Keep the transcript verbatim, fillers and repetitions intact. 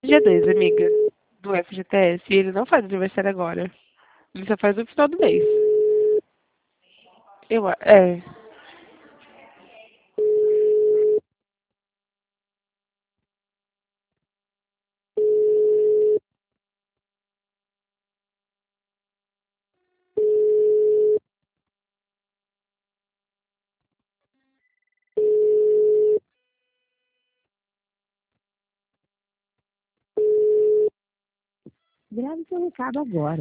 dia dois, amiga, do F G T S, e ele não faz aniversário agora. Ele só faz no final do mês. Eu, a- é. Grave seu recado agora.